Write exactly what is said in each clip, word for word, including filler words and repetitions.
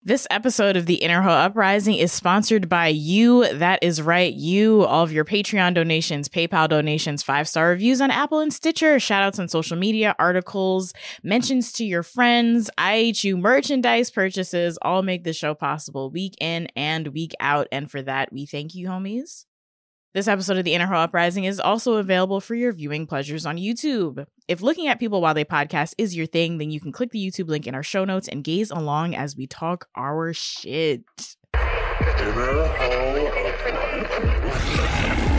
This episode of the Inner Hoe Uprising is sponsored by you. That is right, you. All of your Patreon donations, PayPal donations, five-star reviews on Apple and Stitcher, shout-outs on social media, articles, mentions to your friends, I H U merchandise purchases, all make this show possible week in and week out. And for that, we thank you, homies. This episode of the Inner Hoe Uprising is also available for your viewing pleasures on YouTube. If looking at people while they podcast is your thing, then you can click the YouTube link in our show notes and gaze along as we talk our shit. Inner Hoe Uprising.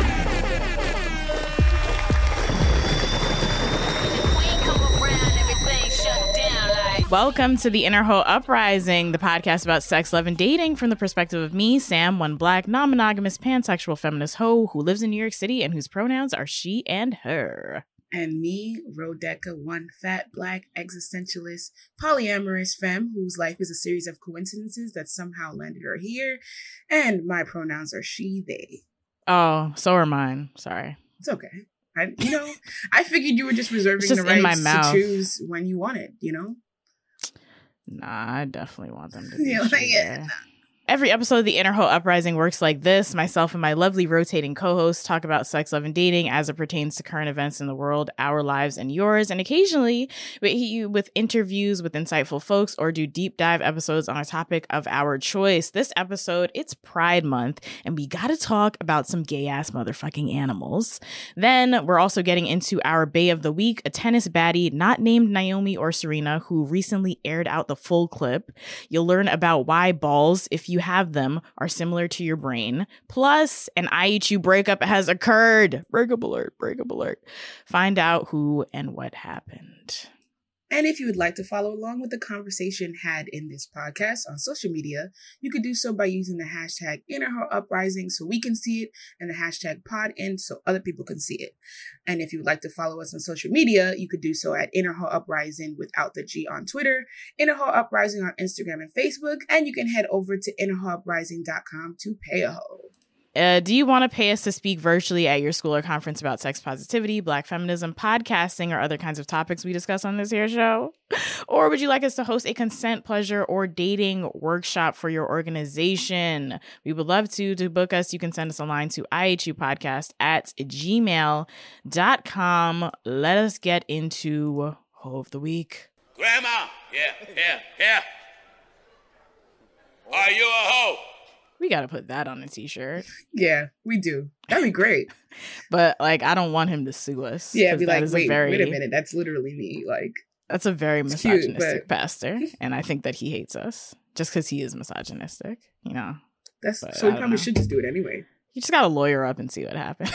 Welcome to the Inner Hoe Uprising, the podcast about sex, love, and dating from the perspective of me, Sam, one black, non-monogamous, pansexual feminist hoe who lives in New York City and whose pronouns are she and her. And me, Rodeka, one fat, black, existentialist, polyamorous femme whose life is a series of coincidences that somehow landed her here. And my pronouns are she, they. Oh, so are mine. Sorry. It's okay. I, you know, I figured you were just reserving just the rights to choose when you want it, you know? Nah, I definitely want them to be yeah, like, yeah, nah. Every episode of the Inner Hoe Uprising works like this. Myself and my lovely rotating co-hosts talk about sex, love, and dating as it pertains to current events in the world, our lives, and yours. And occasionally, we hit you with interviews with insightful folks or do deep dive episodes on a topic of our choice. This episode, it's Pride Month, and we gotta talk about some gay-ass motherfucking animals. Then, we're also getting into our Bae of the Week, a tennis baddie not named Naomi or Serena, who recently aired out the full clip. You'll learn about why balls, if you have them, are similar to your brain. Plus, an I H U breakup has occurred. Breakup alert, breakup alert. Find out who and what happened. And if you would like to follow along with the conversation had in this podcast on social media, you could do so by using the hashtag InnerHoeUprising so we can see it, and the hashtag PodIn so other people can see it. And if you would like to follow us on social media, you could do so at InnerHoeUprising without the G on Twitter, InnerHoeUprising on Instagram and Facebook, and you can head over to inner hoe uprising dot com to pay a hoe. Uh, do you want to pay us to speak virtually at your school or conference about sex positivity, black feminism, podcasting, or other kinds of topics we discuss on this here show? Or would you like us to host a consent, pleasure, or dating workshop for your organization? We would love to. To book us, you can send us a line to I H U podcast at gmail dot com. Let us get into Hoe of the Week. Grandma, yeah, yeah, yeah. Are you a hoe? We got to put that on a t-shirt. Yeah, we do. That'd be great. But, like, I don't want him to sue us. Yeah, be like, wait, very, wait a minute. That's literally me. Like, that's a very misogynistic cute, but... pastor. And I think that he hates us just because he is misogynistic, you know. That's but So we probably know. should just do it anyway. You just got to lawyer up and see what happens.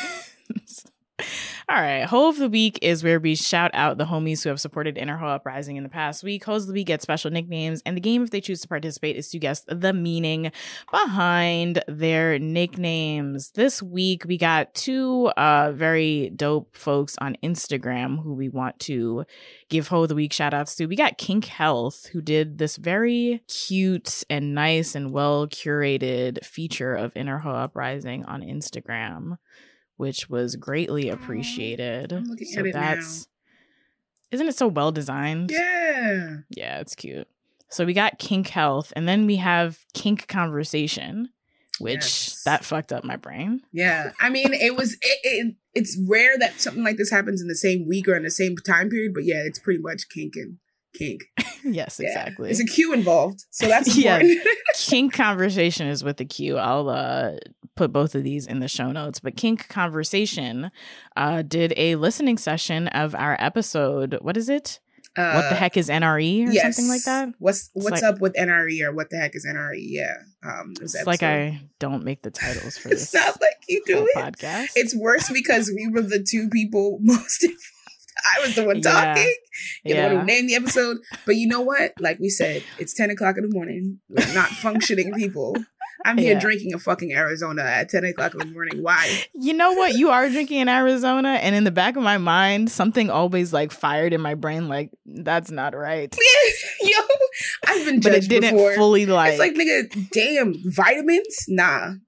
All right, Hoe of the Week is where we shout out the homies who have supported Inner Hoe Uprising in the past week. Hoes of the Week get special nicknames, and the game, if they choose to participate, is to guess the meaning behind their nicknames. This week, we got two uh, very dope folks on Instagram who we want to give Hoe of the Week shout outs to. We got Kink Health, who did this very cute and nice and well curated feature of Inner Hoe Uprising on Instagram, which was greatly appreciated. I'm looking so at it that's, now. Isn't it so well designed? Yeah. Yeah, it's cute. So we got Kink Health, and then we have Kink Conversation, which yes. that fucked up my brain. Yeah. I mean, it was, it, it, it's rare that something like this happens in the same week or in the same time period, but yeah, it's pretty much kink and kink. Yes, yeah. exactly. There's a Q involved, so that's important. Yeah. Kink Conversation is with the Q. I'll uh, put both of these in the show notes. But Kink Conversation uh, did a listening session of our episode. What is it? Uh, what the heck is N R E or yes. something like that? What's What's like, up with N R E or what the heck is N R E? Yeah. Um, it's episode. Like I don't make the titles for it's this. It's not like you do it. Podcast. It's worse because we were the two people most involved. I was the one talking. Yeah. You're yeah. the one who named the episode. But you know what? Like we said, it's ten o'clock in the morning. We're not functioning people. I'm here yeah. drinking a fucking Arizona at ten o'clock in the morning. Why? You know what? You are drinking in Arizona. And in the back of my mind, something always like fired in my brain. Like, that's not right. Yo, I've been judged But it didn't before. fully like. It's like, nigga, damn, vitamins? Nah.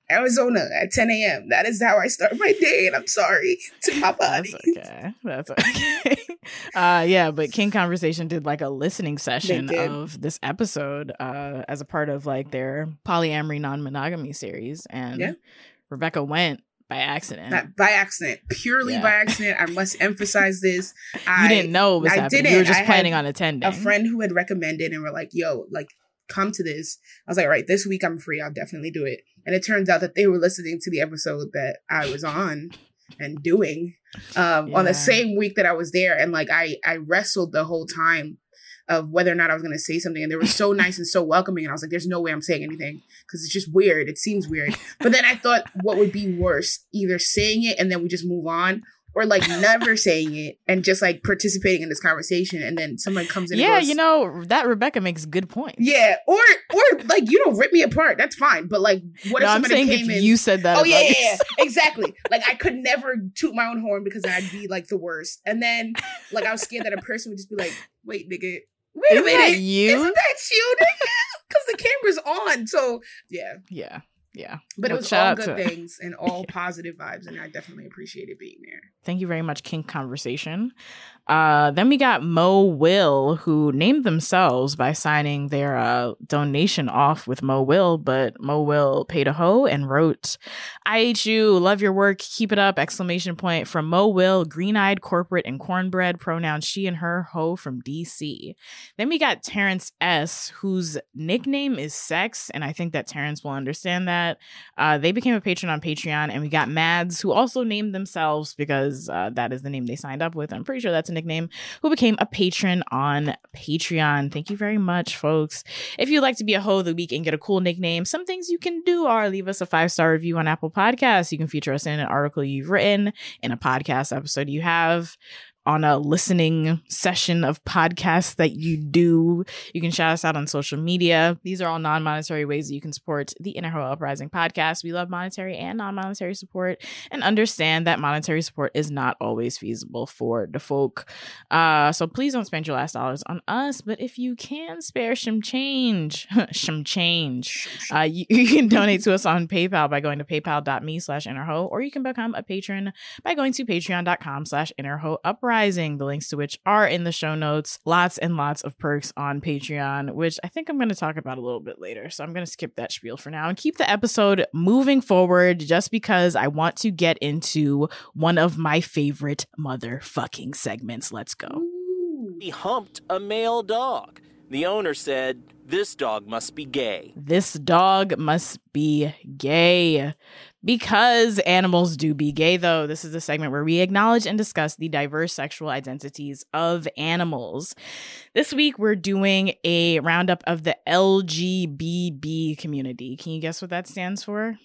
Arizona at ten a.m. That is how I start my day, and I'm sorry to my body. That's okay. That's okay. uh, yeah, but King Conversation did like a listening session of this episode uh, as a part of like their polyamory non-monogamy series, and yeah. Rebecca went by accident. Not by accident, purely yeah. by accident. I must emphasize this. I, you didn't know it was I happening. Didn't. You were just I planning on attending. A friend who had recommended and were like, "Yo, like." Come to this. I was like, all right, this week I'm free. I'll definitely do it. And it turns out that they were listening to the episode that I was on and doing um, yeah. on the same week that I was there. And like, I, I wrestled the whole time of whether or not I was going to say something. And they were so nice and so welcoming. And I was like, there's no way I'm saying anything because it's just weird. It seems weird. But then I thought what would be worse, either saying it and then we just move on, or like never saying it and just like participating in this conversation, and then someone comes in. Yeah, and goes, you know that Rebecca makes good points. Yeah, or or like you don't rip me apart. That's fine. But like, what no, if somebody I'm saying came if in? You said that. Oh yeah, yeah, yeah, yourself. Exactly. Like I could never toot my own horn because I'd be like the worst. And then like I was scared that a person would just be like, "Wait, nigga, wait Isn't a minute, that you? Isn't that you, nigga?" Because the camera's on. So yeah, yeah. Yeah. But well, it was all good to- things and all positive vibes, and I definitely appreciated being there. Thank you very much, Kink Conversation. Uh, then we got Mo Will, who named themselves by signing their uh, donation off with Mo Will, but Mo Will paid a hoe and wrote, I hate you, love your work, keep it up, exclamation point, from Mo Will, green-eyed, corporate, and cornbread, pronouns she and her, hoe from D C. Then we got Terrence S., whose nickname is Sex, and I think that Terrence will understand that. Uh, they became a patron on Patreon, and we got Mads, who also named themselves because uh, that is the name they signed up with. I'm pretty sure that's a nickname, who became a patron on Patreon. Thank you very much, folks. If you'd like to be a hoe of the week and get a cool nickname, some things you can do are leave us a five-star review on Apple Podcasts. You can feature us in an article you've written, in a podcast episode you have, on a listening session of podcasts that you do. You can shout us out on social media. These are all non-monetary ways that you can support the Inner Hoe Uprising podcast. We love monetary and non-monetary support and understand that monetary support is not always feasible for the folk. Uh, so please don't spend your last dollars on us, but if you can spare some change, some change, uh, you, you can donate to us on PayPal by going to paypal.me slash innerhoe, or you can become a patron by going to patreon.com slash innerhoeuprising. The links to which are in the show notes. Lots and lots of perks on Patreon, which I think I'm going to talk about a little bit later. So I'm going to skip that spiel for now and keep the episode moving forward just because I want to get into one of my favorite motherfucking segments. Let's go. He humped a male dog. The owner said, "This dog must be gay." This dog must be gay. Because animals do be gay, though. This is a segment where we acknowledge and discuss the diverse sexual identities of animals. This week, we're doing a roundup of the L G B T community. Can you guess what that stands for?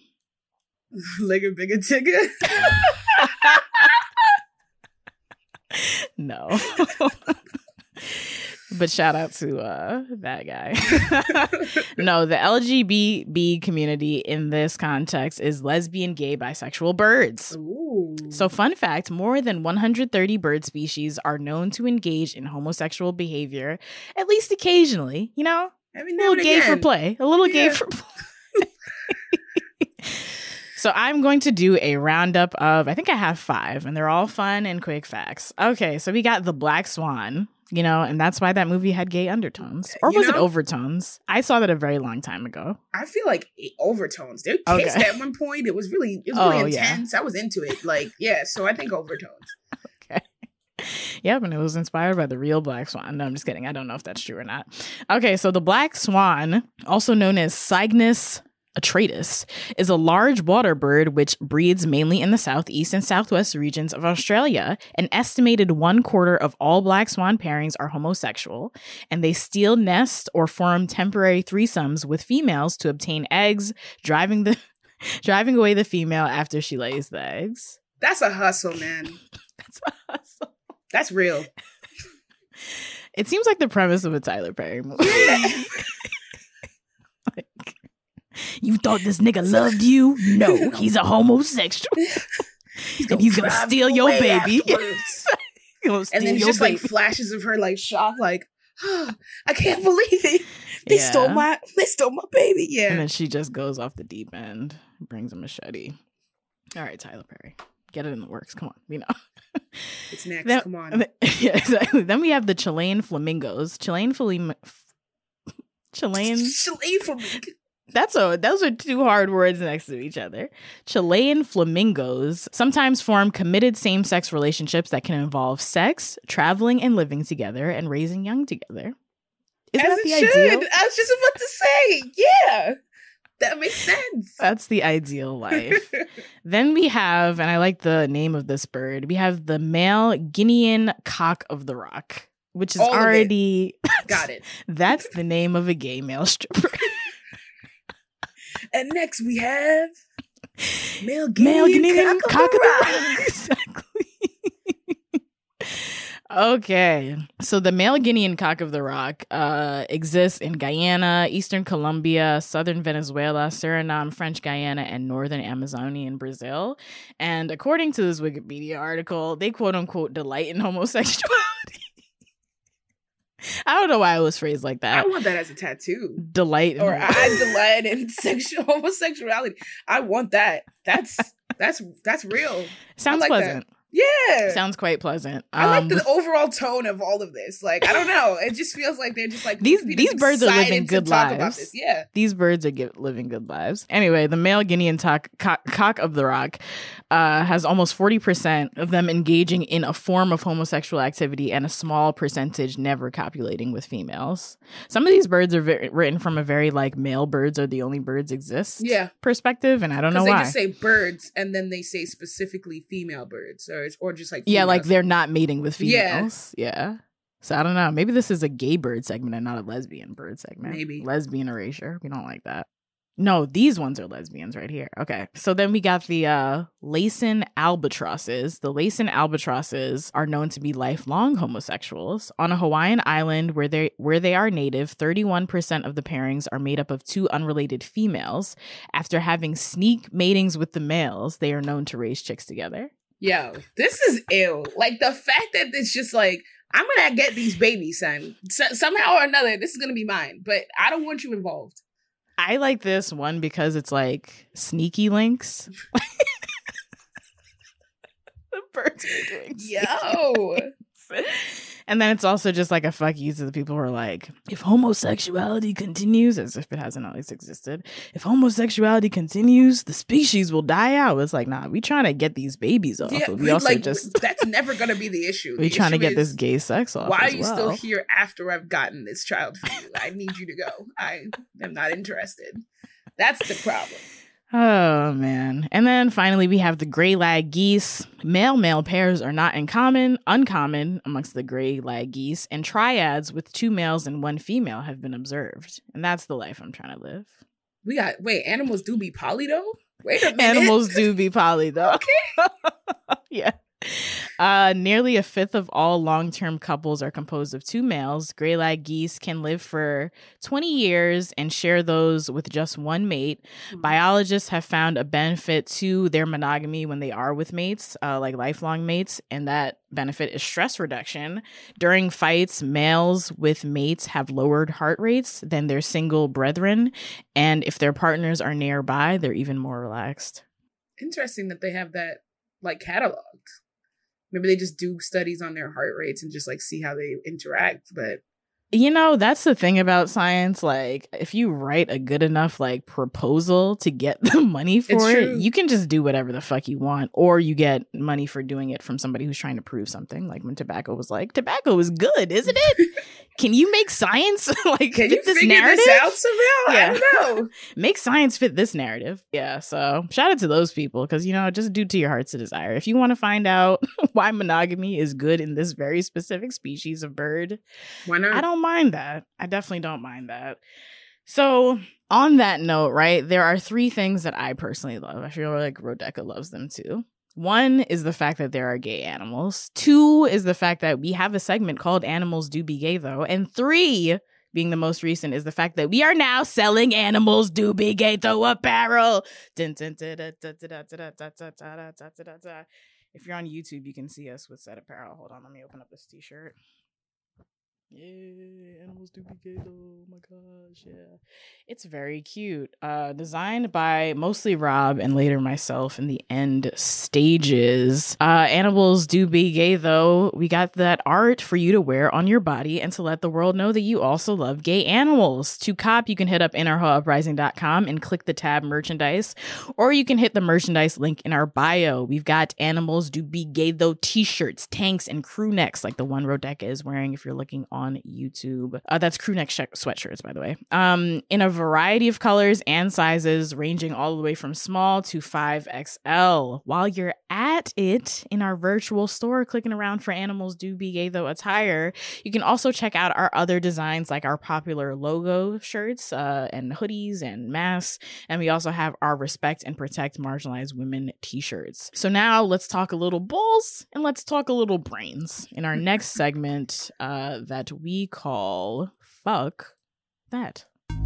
Ligger, bigger, tigger? No. But shout out to uh, that guy. No, the L G B T community in this context is lesbian, gay, bisexual birds. Ooh. So fun fact, more than one hundred thirty bird species are known to engage in homosexual behavior, at least occasionally, you know? Every a now little and gay again. for play. A little Yeah. gay for play. So I'm going to do a roundup of, I think I have five, and they're all fun and quick facts. Okay, so we got the Black Swan, you know, and that's why that movie had gay undertones. Or You was it know? overtones? I saw that a very long time ago. I feel like it overtones. They Okay. kissed at one point. It was really, it was Oh, really yeah. intense. I was into it. Like, yeah. So I think overtones. Yep, and it was inspired by the real Black Swan. No, I'm just kidding. I don't know if that's true or not. Okay, so the Black Swan, also known as Cygnus atratus, is a large water bird which breeds mainly in the southeast and southwest regions of Australia. An estimated one quarter of all black swan pairings are homosexual, and they steal nests or form temporary threesomes with females to obtain eggs, driving the driving away the female after she lays the eggs. That's a hustle, man. That's awesome. That's real. It seems like the premise of a Tyler Perry movie. Like, you thought this nigga loved you? No, he's a homosexual. He's And he's gonna drive steal you your away baby. afterwards. He's gonna steal And then your just baby. like flashes of her like shocked, like, oh, I can't believe it. They Yeah. stole my they stole my baby. Yeah. And then she just goes off the deep end, brings a machete. All right, Tyler Perry. Get it in the works. Come on. You know. It's next. Then, Come on. Yeah, exactly. Then we have the Chilean flamingos. Chilean flam- Chilean Chilean flamingo. That's a those are two hard words next to each other. Chilean flamingos sometimes form committed same-sex relationships that can involve sex, traveling and living together, and raising young together. Isn't As that the it should. ideal? I was just about to say, yeah. That makes sense. That's the ideal life. Then we have, and I like the name of this bird, we have the male Guinean cock of the rock, which is All of it. already Got it. That's the name of a gay male stripper. And next we have male Guinean, Male Guinean cock, cock of of the the rock. rock. Exactly. Okay, so the male Guinean cock of the rock uh, exists in Guyana, Eastern Colombia, Southern Venezuela, Suriname, French Guyana, and Northern Amazonia in Brazil. And according to this Wikipedia article, they quote unquote delight in homosexuality. I don't know why it was phrased like that. I want that as a tattoo. Delight in Or homo- I delight in sexual homosexuality. I want that. That's that's that's real. Sounds like pleasant. Yeah. Sounds quite pleasant. I like Um, the overall tone of all of this. Like, I don't know. It just feels like they're just like These- people these just birds are living excited to good talk about lives. this. Yeah. These birds are give, living good lives. Anyway, the male Guinean cock, cock, cock of the rock uh, has almost forty percent of them engaging in a form of homosexual activity and a small percentage never copulating with females. Some of these birds are very, written from a very like male birds are the only birds exist Yeah. perspective, and I don't know Because they why. just say birds and then they say specifically female birds or or just like Yeah, like females. they're not mating with Yeah. females. Yeah. So I don't know. Maybe this is a gay bird segment and not a lesbian bird segment. Maybe. Lesbian erasure. We don't like that. No, these ones are lesbians right here. Okay. So then we got the uh Laysan albatrosses. The Laysan albatrosses are known to be lifelong homosexuals. On a Hawaiian island where they where they are native, thirty-one percent of the pairings are made up of two unrelated females. After having sneak matings with the males, they are known to raise chicks together. Yo, this is ill. Like the fact that it's just like, I'm gonna get these babies, son. So, somehow or another, this is gonna be mine. But I don't want you involved. I like this one because it's like sneaky links. The birds are doing Yo. And then it's also just like a fuck you to the people who are like, if homosexuality continues, as if it hasn't always existed, if homosexuality continues, the species will die out. It's like, nah, we trying to get these babies off. Yeah, but we also like, just that's never gonna be the issue. we The trying to issue get is, this gay sex off. Why as are you well. still here after I've gotten this child for you? I need you to go. I am not interested. That's the problem. Oh, man. And then finally, we have the gray lag geese. Male-male pairs are not uncommon, uncommon amongst the gray lag geese, and triads with two males and one female have been observed. And that's the life I'm trying to live. We got, wait, animals do be poly though? Wait a minute. Animals do be poly, though. Yeah. Uh, nearly a fifth of all long-term couples are composed of two males. Gray lag geese can live for twenty years and share those with just one mate. Mhm. Biologists have found a benefit to their monogamy when they are with mates, uh, like lifelong mates, and that benefit is stress reduction. During fights, males with mates have lowered heart rates than their single brethren, and if their partners are nearby, they're even more relaxed. Interesting that they have that like cataloged. Maybe they just do studies on their heart rates and just like see how they interact. But You know, that's the thing about science. Like, if you write a good enough, like, proposal to get the money for It's it, true. you can just do whatever the fuck you want. Or you get money for doing it from somebody who's trying to prove something. Like when tobacco was like, tobacco is good, isn't it? Can you make science, like, can fit you this figure narrative? this out somehow? Yeah. I don't know. Make science fit this narrative. Yeah, so shout out to those people because, you know, just do to your heart's desire. If you want to find out why monogamy is good in this very specific species of bird, Why not? I don't mind that. I definitely don't mind that. So, on that note, right, there are three things that I personally love. I feel like Rodeka loves them too. One is the fact that there are gay animals. Two is the fact that we have a segment called Animals Do Be Gay, though. And three, being the most recent, is the fact that we are now selling Animals Do Be Gay Though apparel. If you're on YouTube, you can see us with said apparel. Hold on, let me open up this t-shirt. Yeah, animals do be gay though. Oh my gosh, yeah. It's very cute. Uh, designed by mostly Rob and later myself in the end stages. Uh, animals do be gay though. We got that art for you to wear on your body and to let the world know that you also love gay animals. To cop, you can hit up inner ho uprising dot com and click the tab merchandise, or you can hit the merchandise link in our bio. We've got animals do be gay though t-shirts, tanks, and crew necks like the one Rodeka is wearing if you're looking on YouTube. Uh, that's crew neck sh- sweatshirts, by the way. Um, in a variety of colors and sizes, ranging all the way from small to five X L. While you're at it in our virtual store, clicking around for animals do be gay though attire, you can also check out our other designs like our popular logo shirts uh, and hoodies and masks. And we also have our Respect and Protect Marginalized Women t-shirts. So now let's talk a little balls and let's talk a little brains in our next segment uh, that we call Fuck That.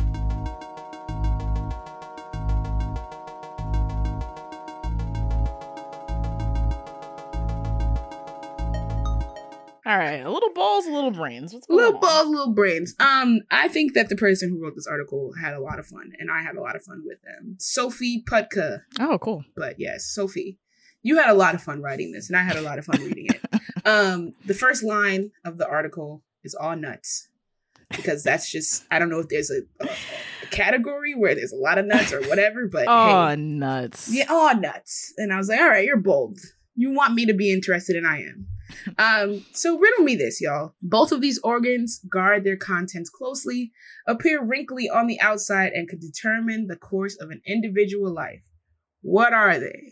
All right, a little balls, a little brains. What's going Little on? balls, little brains. Um, I think that the person who wrote this article had a lot of fun, and I had a lot of fun with them. Sophie Putka. Oh, cool. But yes, Sophie, you had a lot of fun writing this, and I had a lot of fun reading it. Um, the first line of the article is all nuts, because that's just, I don't know if there's a, a, a category where there's a lot of nuts or whatever, but Oh, hey, nuts. yeah, all nuts. And I was like, all right, you're bold. You want me to be interested, and I am. Um, so riddle me this, y'all. Both of these organs guard their contents closely, appear wrinkly on the outside, and could determine the course of an individual life. What are they?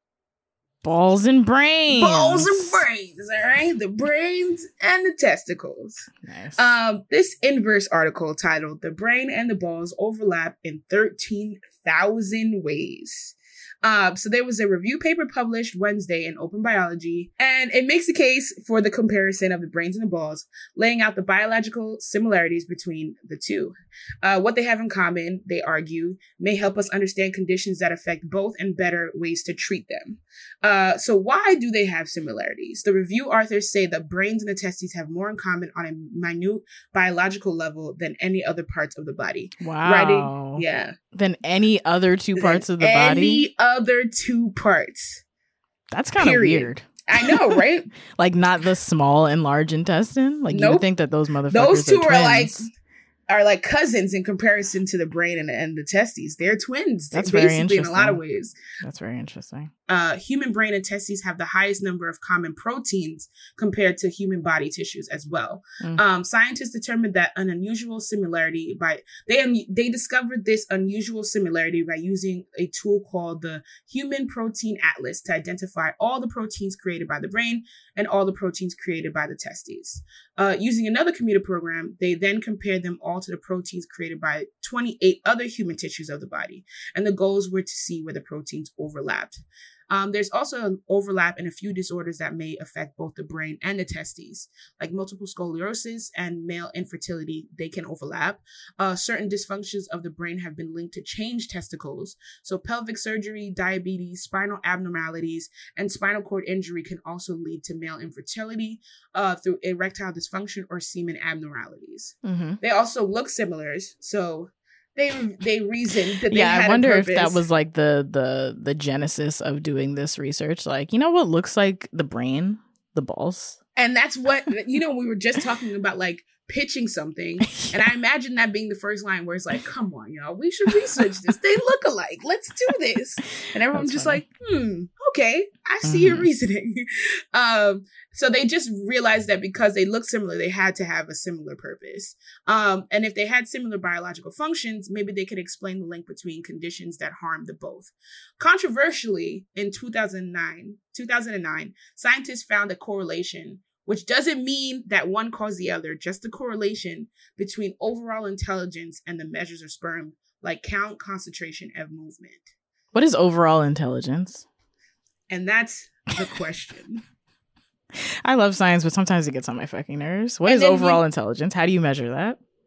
Balls and brains. Balls and brains, all right? The brains and the testicles. Nice. Um, this Inverse article titled "The Brain and the Balls Overlap in thirteen thousand Ways." Um, so there was a review paper published Wednesday in Open Biology, and it makes a case for the comparison of the brains and the balls, laying out the biological similarities between the two. Uh, what they have in common, they argue, may help us understand conditions that affect both and better ways to treat them. Uh, so why do they have similarities? The review authors say the brains and the testes have more in common on a minute biological level than any other parts of the body. Wow. Writing, yeah. Than any other two parts of the any body? other two parts. That's kind of Period. weird. I know, right? Like not the small and large intestine? Like you Nope. would think that those motherfuckers Those two are, are like twins. are like cousins in comparison to the brain and, and the testes. They're twins. That's very basically in a lot of interesting. ways. That's very interesting. Uh, human brain and testes have the highest number of common proteins compared to human body tissues as well. Mm. Um, scientists determined that an unusual similarity by they they discovered this unusual similarity by using a tool called the Human Protein Atlas to identify all the proteins created by the brain and all the proteins created by the testes. Uh, using another computer program, they then compared them all to the proteins created by twenty-eight other human tissues of the body, and the goals were to see where the proteins overlapped. Um, there's also an overlap in a few disorders that may affect both the brain and the testes, like multiple sclerosis and male infertility. They can overlap. Uh, certain dysfunctions of the brain have been linked to changed testicles. So pelvic surgery, diabetes, spinal abnormalities, and spinal cord injury can also lead to male infertility uh, through erectile dysfunction or semen abnormalities. Mm-hmm. They also look similar. So They they reasoned that they yeah, had I wonder a if that purpose. was like the the the genesis of doing this research. Like, you know what looks like the brain? The balls. And that's what, you know, we were just talking about like pitching something. And I imagine that being the first line where it's like, come on, y'all, we should research this. They look alike. Let's do this. And everyone's That's just funny. like, hmm, okay, I see your Mhm. reasoning. um, so they just realized that because they look similar, they had to have a similar purpose. Um, and if they had similar biological functions, maybe they could explain the link between conditions that harm the both. Controversially, in two thousand nine, two thousand nine, scientists found a correlation, which doesn't mean that one caused the other, just a correlation between overall intelligence and the measures of sperm, like count, concentration, and movement. What is overall intelligence? And that's the question. I love science, but sometimes it gets on my fucking nerves. What And is then overall you- intelligence? How do you measure that?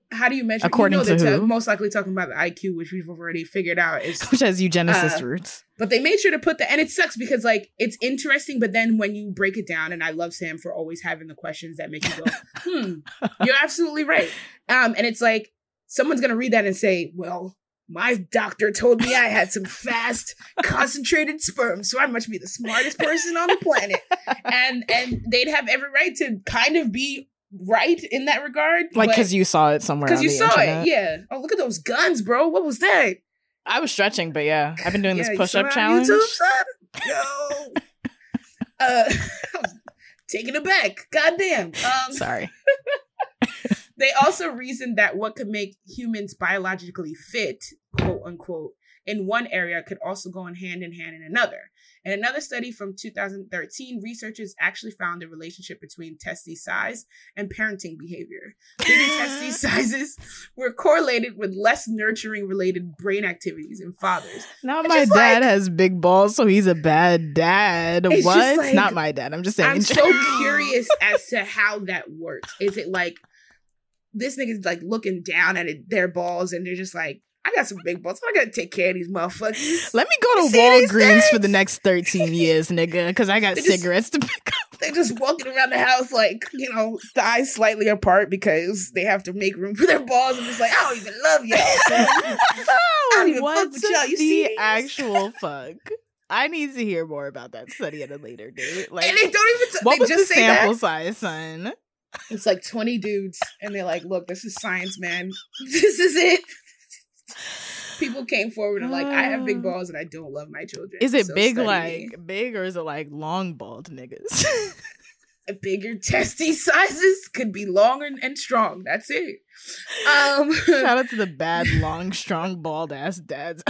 How do you measure? According you know to they're who? t- most likely talking about the I Q, which we've already figured out is. Which has eugenicist uh, roots. But they made sure to put the, and it sucks because like it's interesting, but then when you break it down, and I love Sam for always having the questions that make you go, hmm, you're absolutely right. Um, and it's like someone's gonna read that and say, well, my doctor told me I had some fast, concentrated sperm, so I must be the smartest person on the planet. And and they'd have every right to kind of be right in that regard. Like, because you saw it somewhere. Because you the saw internet. it, yeah. Oh, look at those guns, bro. What was that? I was stretching, but yeah, I've been doing Yeah, this you push-up saw it on challenge. YouTube, son? Yo. uh, taking it back. Goddamn. Um, Sorry. They also reasoned that what could make humans biologically fit, quote unquote, in one area could also go in hand in hand in another. In another study from two thousand thirteen, researchers actually found a relationship between testes size and parenting behavior. Bigger testes sizes were correlated with less nurturing related brain activities in fathers. Now It's my just dad like- has big balls, so he's a bad dad. It's What? just like- Not my dad. I'm just saying. I'm so curious as to how that works. Is it like this nigga's like looking down at it, their balls, and they're just like, I got some big balls. I gotta take care of these motherfuckers. Let me go You to see these Walgreens for things? the next thirteen years, nigga, because I got They just- cigarettes to pick up. They're just walking around the house like, you know, thighs slightly apart because they have to make room for their balls. And it's like, I don't even love y'all. son. I don't even fuck What's with y'all. You the see these? actual fuck? I need to hear more about that study at a later date. Like, And they don't even, t- what they was just the say sample that. size, son? It's like twenty dudes. And they're like, look, this is science, man. This is it. People came forward and like, I have big balls and I don't love my children. Is it so big study like me. big or is it like long bald niggas? Bigger testes sizes could be long and, and strong. That's it. Um, Shout out to the bad, long, strong, bald ass dads.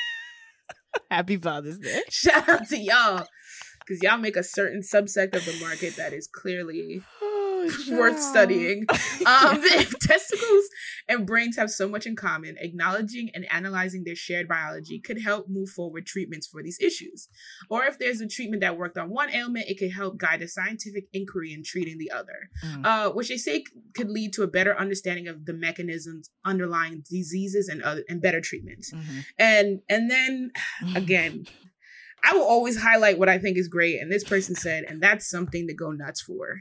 Happy Father's Day. shout out to y'all because y'all make a certain subsect of the market that is clearly worth studying. Um, if testicles and brains have so much in common, acknowledging and analyzing their shared biology could help move forward treatments for these issues. Or if there's a treatment that worked on one ailment, it could help guide a scientific inquiry in treating the other, Mm. uh, which they say could lead to a better understanding of the mechanisms underlying diseases and other and better treatments. Mhm. And and then again, I will always highlight what I think is great, and this person said, and that's something to go nuts for.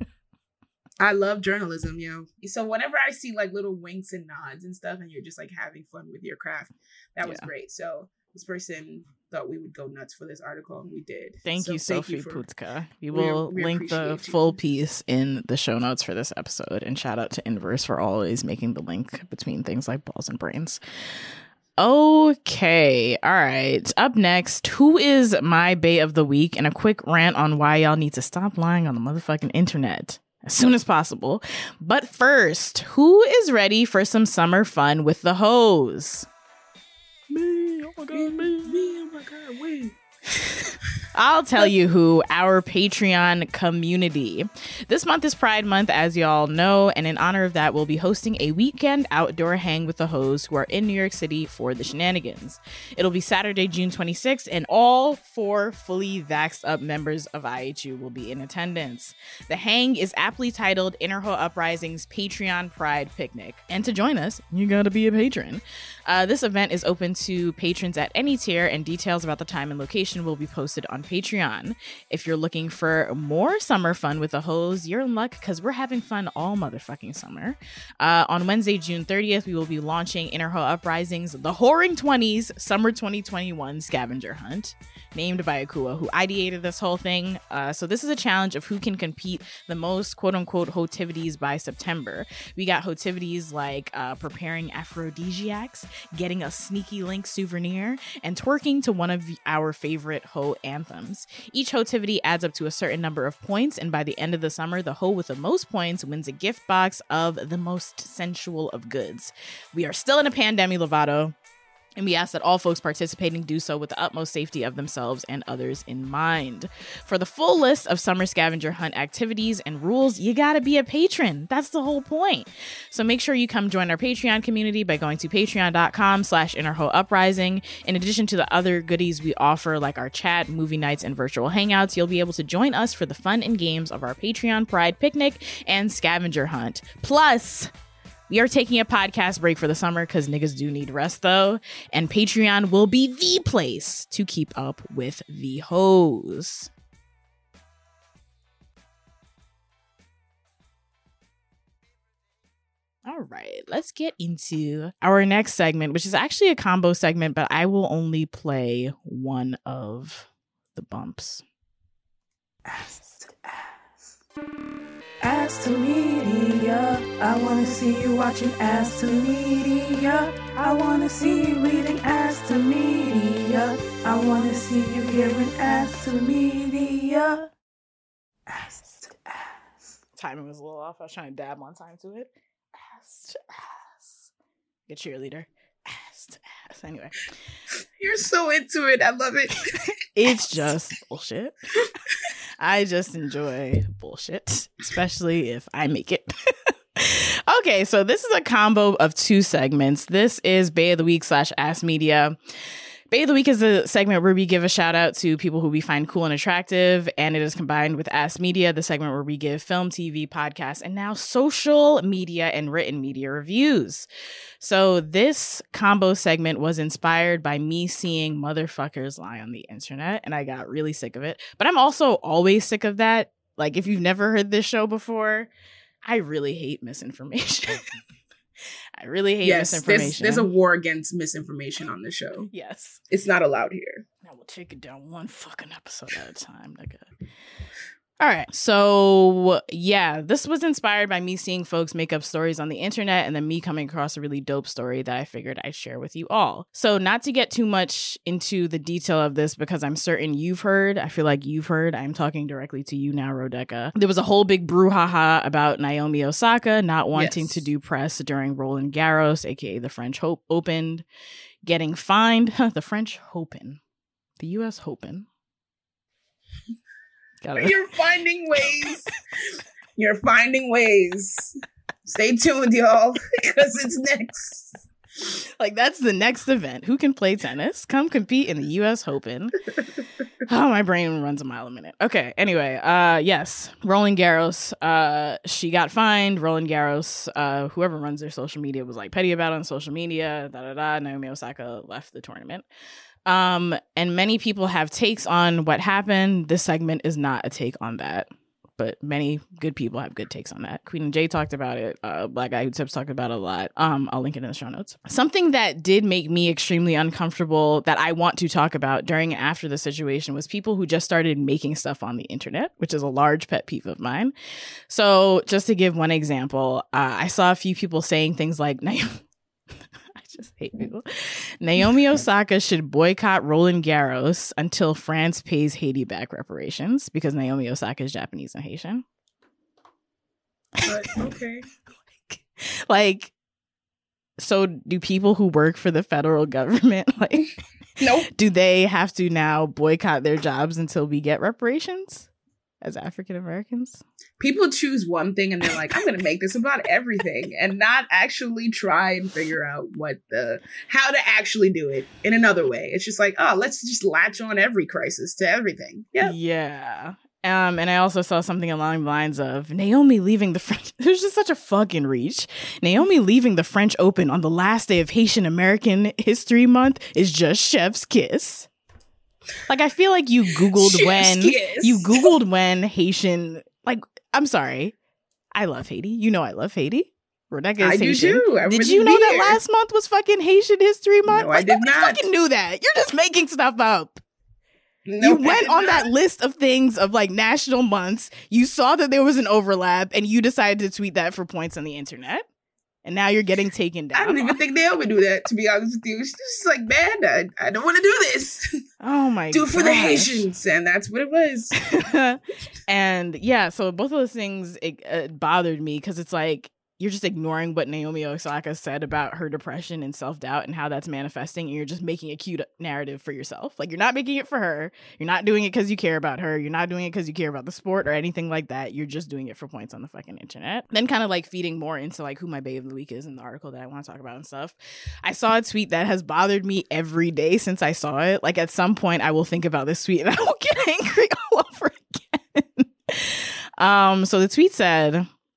I love journalism, yo. So whenever I see like little winks and nods and stuff, and you're just like having fun with your craft, that was Yeah. great. So this person thought we would go nuts for this article, and we did. Thank So you, Sophie for- Putzka. We we- will we link the appreciate you. full piece in the show notes for this episode. And shout out to Inverse for always making the link between things like balls and brains. Okay. All right. Up next, who is my bae of the week? And a quick rant on why y'all need to stop lying on the motherfucking internet as soon as possible. But first, who is ready for some summer fun with the hoes? Me. Oh my God, me. Me, oh my God, wait. I'll tell you who, our Patreon community. This month is Pride Month, as y'all know, and in honor of that, we'll be hosting a weekend outdoor hang with the hoes who are in New York City for the shenanigans. It'll be Saturday, June twenty-sixth, and all four fully vaxxed up members of I H U will be in attendance. The hang is aptly titled Interho Uprising's Patreon Pride Picnic. And to join us, you gotta be a patron. Uh, this event is open to patrons at any tier, and details about the time and location will be posted on Patreon. If you're looking for more summer fun with the hoes, you're in luck because we're having fun all motherfucking summer. Uh, on Wednesday, June thirtieth, we will be launching Interho Uprising's The Whoring twenties Summer twenty twenty-one Scavenger Hunt, named by Akua, who ideated this whole thing. Uh, so this is a challenge of who can compete the most quote-unquote hotivities by September. We got hotivities like uh, preparing aphrodisiacs, getting a sneaky link souvenir, and twerking to one of our favorite ho anthems. Each hotivity adds up to a certain number of points, and by the end of the summer, the ho with the most points wins a gift box of the most sensual of goods. We are still in a pandemic, Lovato, and we ask that all folks participating do so with the utmost safety of themselves and others in mind. For the full list of summer scavenger hunt activities and rules, you gotta be a patron. That's the whole point. So make sure you come join our Patreon community by going to patreon.com slash Interho Uprising. In addition to the other goodies we offer, like our chat, movie nights, and virtual hangouts, you'll be able to join us for the fun and games of our Patreon Pride Picnic and Scavenger Hunt. Plus, We are taking a podcast break for the summer because niggas do need rest, though. And Patreon will be the place to keep up with the hoes. All right, let's get into our next segment, which is actually a combo segment, but I will only play one of the bumps. Ass to ass. Ass to media. I want to see you watching ass to media. I want to see you reading ass to media. I want to see you hearing ass to media. Ass to ass. Timing was a little off. I was trying to dab one time to it. Ass to ass. Good cheerleader. Ass to ass. Anyway. You're so into it. I love it. It's just bullshit. I just enjoy bullshit, especially if I make it. Okay, so this is a combo of two segments. This is Bay of the Week slash Ass Media. Bay of the Week is a segment where we give a shout out to people who we find cool and attractive, and it is combined with Ass Media, the segment where we give film, T V, podcasts, and now social media and written media reviews. So this combo segment was inspired by me seeing motherfuckers lie on the internet, and I got really sick of it. But I'm also always sick of that. Like, if you've never heard this show before, I really hate misinformation. I really hate yes, misinformation. There's, there's a war against misinformation on the show. Yes. It's not allowed here. I will take it down one fucking episode at a time, nigga. All right. So, yeah, this was inspired by me seeing folks make up stories on the internet and then me coming across a really dope story that I figured I'd share with you all. So, not to get too much into the detail of this because I'm certain you've heard. I feel like you've heard. I'm talking directly to you now, Rodeka. There was a whole big brouhaha about Naomi Osaka not wanting yes. to do press during Roland Garros, aka the French Hope Open, getting fined. the French Open. The U S Open. Gotta... You're finding ways. You're finding ways. Stay tuned, y'all, because it's next. Like, that's the next event. Who can play tennis? Come compete in the U S Open. Oh, my brain runs a mile a minute. Okay, anyway, uh, yes, Roland Garros. Uh, she got fined. Roland Garros, uh, whoever runs their social media was like petty about it on social media. Da da da. Naomi Osaka left the tournament. Um, and many people have takes on what happened. This segment is not a take on that, but many good people have good takes on that. Queen and Jay talked about it. Uh, Black Guy Who Tips talked about it a lot. Um, I'll link it in the show notes. Something that did make me extremely uncomfortable that I want to talk about during and after the situation was people who just started making stuff on the internet, which is a large pet peeve of mine. So just to give one example, uh, I saw a few people saying things like, just hate people. Naomi Osaka should boycott Roland Garros until France pays Haiti back reparations because Naomi Osaka is Japanese and Haitian. But, okay. like, like, so do people who work for the federal government, like, nope. do they have to now boycott their jobs until we get reparations as African Americans? People choose one thing and they're like, I'm going to make this about everything and not actually try and figure out what the, how to actually do it in another way. It's just like, oh, let's just latch on every crisis to everything. Yeah. Yeah. Um, and I also saw something along the lines of Naomi leaving the French. There's just such a fucking reach. Naomi leaving the French Open on the last day of Haitian American History Month is just chef's kiss. Like, I feel like you Googled chef's when kiss. you Googled when Haitian, like, I'm sorry. I love Haiti. You know I love Haiti. Rebecca is I do Haitian. too. I did you know there. that last month was fucking Haitian History Month? No, like, I did nobody not. fucking knew that. You're just making stuff up. No, you I went did on not. that list of things of like national months. You saw that there was an overlap and you decided to tweet that for points on the internet. And now you're getting taken down. I don't even think Naomi do that, to be honest with you. She's just like, man, I, I don't want to do this. Oh my god. Do it for the Haitians. And that's what it was. And yeah, so both of those things it, uh, bothered me because it's like, you're just ignoring what Naomi Osaka said about her depression and self-doubt and how that's manifesting. And you're just making a cute narrative for yourself. Like, you're not making it for her. You're not doing it because you care about her. You're not doing it because you care about the sport or anything like that. You're just doing it for points on the fucking internet. Then kind of like feeding more into like who my babe of the week is in the article that I want to talk about and stuff. I saw a tweet that has bothered me every day since I saw it. Like, at some point I will think about this tweet and I will get angry all over again. um, so the tweet said,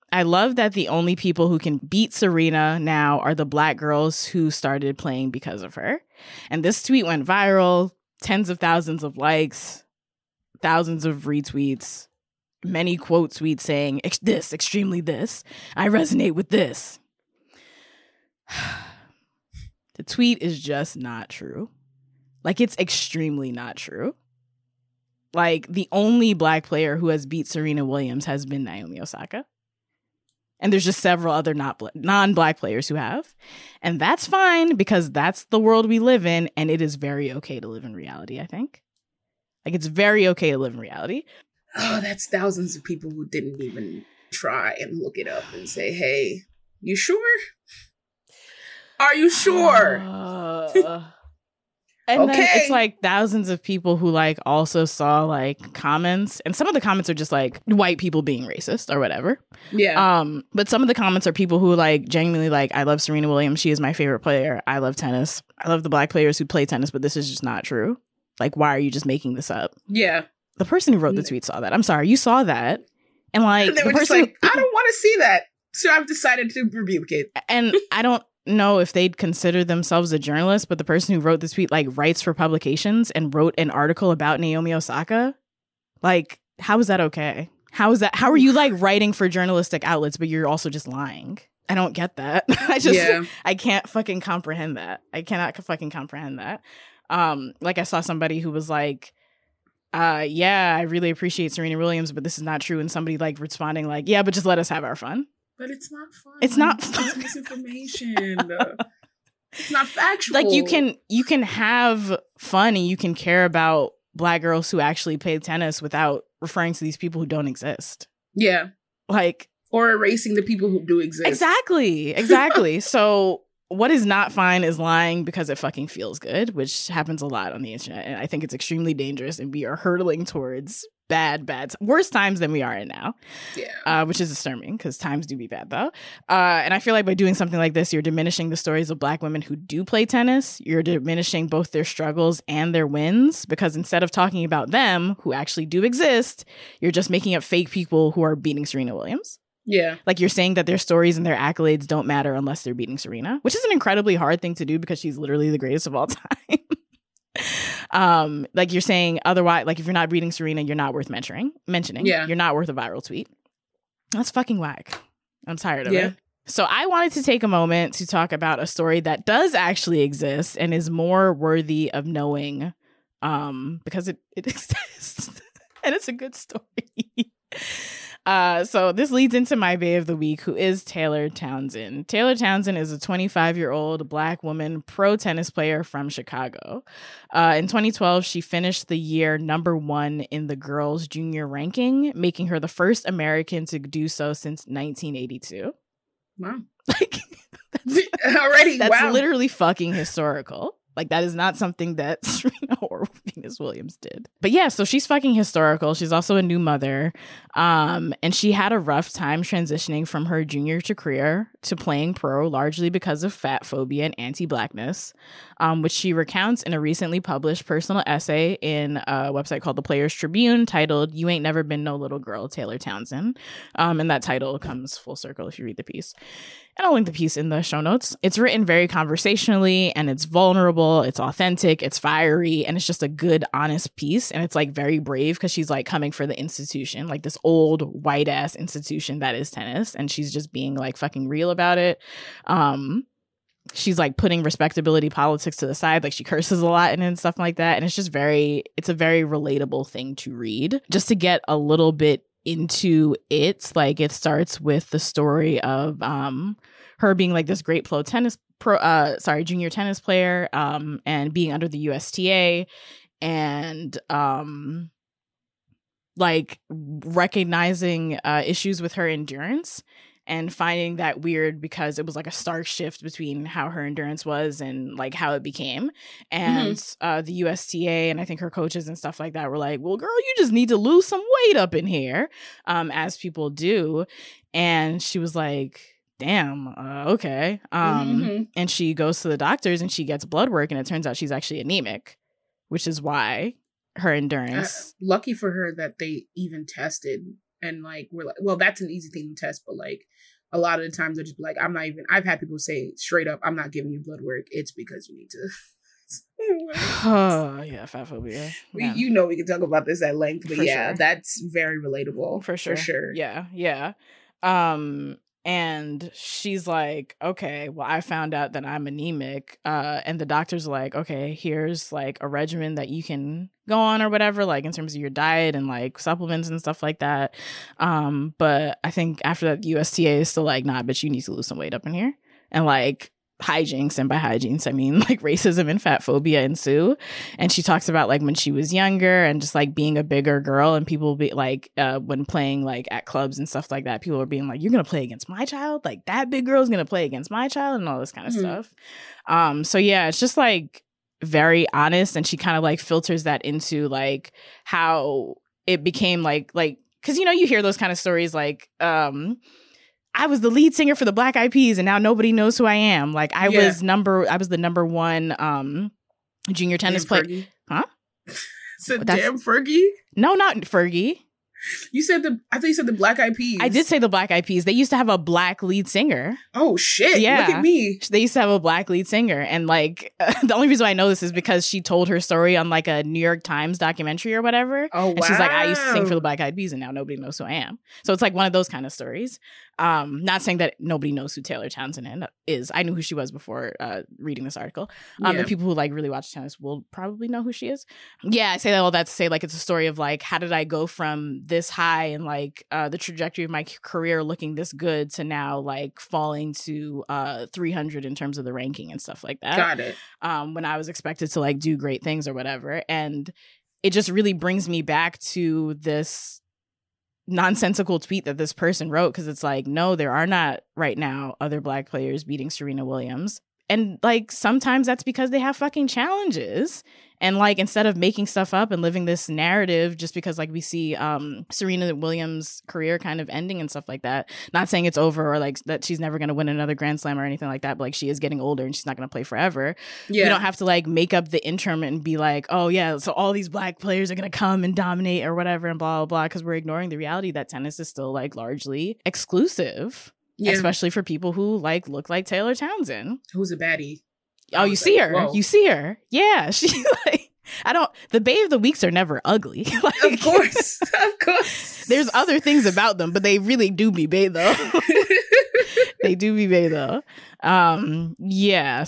I love that the only people who can beat Serena now are the black girls who started playing because of her. And this tweet went viral, tens of thousands of likes, thousands of retweets, many quote tweets saying, "Ex- this, extremely this. I resonate with this." The tweet is just not true. Like, it's extremely not true. Like, the only black player who has beat Serena Williams has been Naomi Osaka. And there's just several other not bla- non-black players who have. And that's fine, because that's the world we live in, and it is very okay to live in reality, I think. Like, it's very okay to live in reality. Oh, that's thousands of people who didn't even try and look it up and say, hey, you sure? Are you sure? Uh, and Okay. then it's like thousands of people who like also saw like comments, and some of the comments are just like white people being racist or whatever. Yeah. Um, but some of the comments are people who like genuinely like, I love Serena Williams. She is my favorite player. I love tennis. I love the black players who play tennis, but this is just not true. Like, why are you just making this up? Yeah. The person who wrote the tweet saw that. I'm sorry, you saw that, and like And they the were just person, like, I don't want to see that. So I've decided to rebuke it. and I don't know if they'd consider themselves a journalist, but the person who wrote this tweet like writes for publications and wrote an article about Naomi Osaka. Like, how is that okay? How is that? How are you like writing for journalistic outlets, but you're also just lying? I don't get that. I just, Yeah. I can't fucking comprehend that. I cannot fucking comprehend that. Um, like I saw somebody who was like, uh, yeah, I really appreciate Serena Williams, but this is not true. And somebody like responding like, yeah, but just let us have our fun. But it's not fun. It's not It's fun. misinformation. It's not factual. Like, you can you can have fun and you can care about black girls who actually play tennis without referring to these people who don't exist. Yeah. Like, Or erasing the people who do exist. exactly, exactly. So what is not fine is lying because it fucking feels good, which happens a lot on the internet. And I think it's extremely dangerous, and we are hurtling towards bad, bad, worse times than we are in now. Yeah. Uh, which is disturbing because times do be bad, though. Uh, and I feel like by doing something like this, you're diminishing the stories of black women who do play tennis. You're diminishing both their struggles and their wins, because instead of talking about them, who actually do exist, you're just making up fake people who are beating Serena Williams. Yeah. Like, you're saying that their stories and their accolades don't matter unless they're beating Serena, which is an incredibly hard thing to do because she's literally the greatest of all time. um, like, you're saying otherwise, like, if you're not beating Serena, you're not worth mentioning. Mentioning, Yeah. You're not worth a viral tweet. That's fucking whack. I'm tired of Yeah. it. So I wanted to take a moment to talk about a story that does actually exist and is more worthy of knowing, um, because it it exists and it's a good story. Uh, so this leads into my bae of the week, who is Taylor Townsend. Taylor Townsend is a twenty-five-year-old black woman pro tennis player from Chicago. Uh, in twenty twelve, she finished the year number one in the girls' junior ranking, making her the first American to do so since nineteen eighty-two. Wow. Like, that's, Already, that's wow. literally fucking historical. Like, that is not something that Serena or Venus Williams did. But yeah, so she's fucking historical. She's also a new mother. Um, and she had a rough time transitioning from her junior to career to playing pro, largely because of fat phobia and anti-blackness, um, which she recounts in a recently published personal essay in a website called The Players Tribune titled "You Ain't Never Been No Little Girl, Taylor Townsend." Um, and that title comes full circle if you read the piece. And I'll link the piece in the show notes. It's written very conversationally, and it's vulnerable, it's authentic, it's fiery, and it's just a good, honest piece. And it's like very brave because she's like coming for the institution, like this old white ass institution that is tennis. And she's just being like fucking real about it. Um, she's like putting respectability politics to the side. Like, she curses a lot and stuff like that. And it's just very, it's a very relatable thing to read. Just to get a little bit into it, like, it starts with the story of um her being like this great pro tennis pro uh sorry junior tennis player um and being under the U S T A, and um like recognizing uh issues with her endurance and finding that weird because it was like a stark shift between how her endurance was and like how it became. And mm-hmm. uh, the U S T A and I think her coaches and stuff like that were like, well, girl, you just need to lose some weight up in here, um, as people do. And she was like, damn, uh, okay. Um, mm-hmm. And she goes to the doctors and she gets blood work, and it turns out she's actually anemic, which is why her endurance. Uh, lucky for her that they even tested and like we're like, well, that's an easy thing to test, but like a lot of the times they're just like, I'm not even. I've had people say straight up, I'm not giving you blood work. It's because you need to. Oh yeah, fat phobia. We, Yeah. you know, we can talk about this at length, but For yeah, sure. that's very relatable For sure. For sure. Yeah, yeah. Um, and she's like, okay, well, I found out that I'm anemic. Uh, and the doctor's like, okay, here's like a regimen that you can go on or whatever, like in terms of your diet and like supplements and stuff like that. Um, but I think after that, U S T A is still like, nah, bitch, you need to lose some weight up in here. And like, hijinks, and by hijinks I mean like racism and fat phobia ensue. And she talks about like when she was younger and just like being a bigger girl, and people be like uh when playing like at clubs and stuff like that, people were being like, you're gonna play against my child, like that big girl's gonna play against my child, and all this kind of mm-hmm. stuff. Um so yeah, it's just like very honest, and she kind of like filters that into like how it became like like because you know you hear those kind of stories like um I was the lead singer for the Black Eyed Peas and now nobody knows who I am. Like I yeah. was number, I was the number one um, junior tennis player. Huh? Said damn Fergie? No, not Fergie. You said the, I thought you said the Black Eyed Peas. I did say the Black Eyed Peas. They used to have a black lead singer. Oh shit. Yeah. Look at me. They used to have a black lead singer. And like, uh, the only reason why I know this is because she told her story on like a New York Times documentary or whatever. Oh, wow. And she's like, I used to sing for the Black Eyed Peas and now nobody knows who I am. So it's like one of those kind of stories. Um, not saying that nobody knows who Taylor Townsend is. I knew who she was before uh, reading this article. Um, yeah. And people who like really watch tennis will probably know who she is. Yeah, I say that all that to say like it's a story of like how did I go from this high and like uh, the trajectory of my career looking this good to now like falling to uh, three hundred in terms of the ranking and stuff like that. Got it. Um, when I was expected to like do great things or whatever, and it just really brings me back to this nonsensical tweet that this person wrote, because it's like, no, there are not right now other black players beating Serena Williams. And like sometimes that's because they have fucking challenges. And like instead of making stuff up and living this narrative just because like we see um Serena Williams' career kind of ending and stuff like that, not saying it's over or like that she's never going to win another Grand Slam or anything like that, but like she is getting older and she's not going to play forever. Yeah. We don't have to like make up the interim and be like, oh yeah, so all these black players are going to come and dominate or whatever and blah, blah, blah, because we're ignoring the reality that tennis is still like largely exclusive. Yeah. Especially for people who like look like Taylor Townsend. Who's a baddie. Oh, you see her. Whoa. You see her. Yeah. She like, I don't, the Bae of the Weeks are never ugly. Like, of course. Of course. There's other things about them, but they really do be Bae though. They do be Bae though. Um, yeah.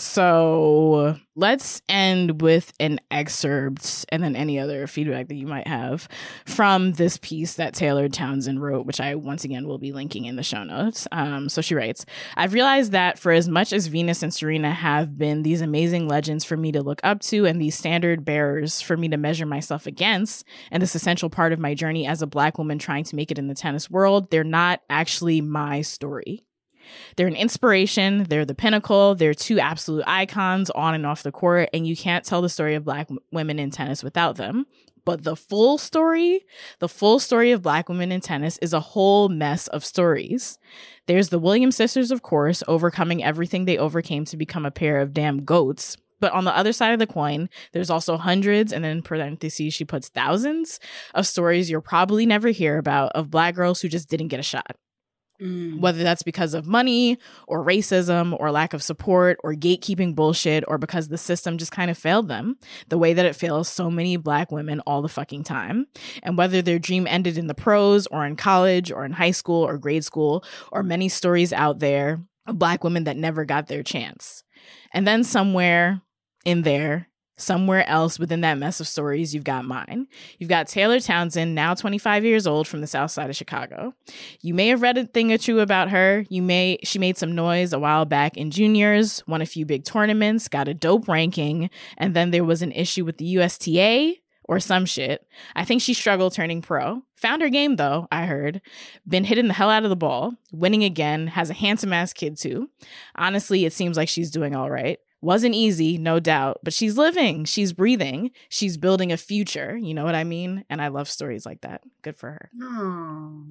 So let's end with an excerpt and then any other feedback that you might have from this piece that Taylor Townsend wrote, which I once again will be linking in the show notes. Um, so she writes, I've realized that for as much as Venus and Serena have been these amazing legends for me to look up to and these standard bearers for me to measure myself against, and this essential part of my journey as a black woman trying to make it in the tennis world, they're not actually my story. They're an inspiration. They're the pinnacle. They're two absolute icons on and off the court, and you can't tell the story of black w- women in tennis without them. But the full story, the full story of black women in tennis is a whole mess of stories. There's the Williams sisters, of course, overcoming everything they overcame to become a pair of damn goats. But on the other side of the coin, there's also hundreds, and then in parentheses, she puts thousands of stories you'll probably never hear about of black girls who just didn't get a shot. Mm. Whether that's because of money or racism or lack of support or gatekeeping bullshit or because the system just kind of failed them the way that it fails so many black women all the fucking time. And whether their dream ended in the pros or in college or in high school or grade school, or many stories out there of black women that never got their chance. And then somewhere in there, somewhere else within that mess of stories, you've got mine. You've got Taylor Townsend, now twenty-five years old, from the south side of Chicago. You may have read a thing or two about her. You may she made some noise a while back in juniors, won a few big tournaments, got a dope ranking, and then there was an issue with the U S T A or some shit. I think she struggled turning pro. Found her game though, I heard. Been hitting the hell out of the ball, winning again, has a handsome ass kid too. Honestly, it seems like she's doing all right. Wasn't easy, no doubt, but she's living, she's breathing, she's building a future. You know what I mean? And I love stories like that. Good for her. Oh,